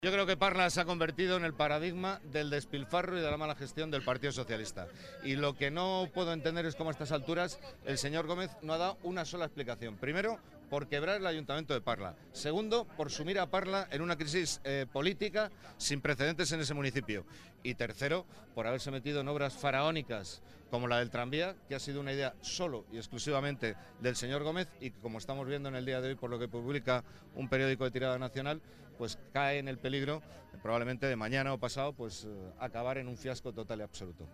Yo creo que Parla se ha convertido en el paradigma del despilfarro y de la mala gestión del Partido Socialista. Y lo que no puedo entender es cómo a estas alturas el señor Gómez no ha dado una sola explicación. Primero, por quebrar el Ayuntamiento de Parla. Segundo, por sumir a Parla en una crisis política sin precedentes en ese municipio. Y tercero, por haberse metido en obras faraónicas como la del tranvía, que ha sido una idea solo y exclusivamente del señor Gómez y que, como estamos viendo en el día de hoy por lo que publica un periódico de tirada nacional, pues cae en el peligro probablemente de mañana o pasado pues acabar en un fiasco total y absoluto.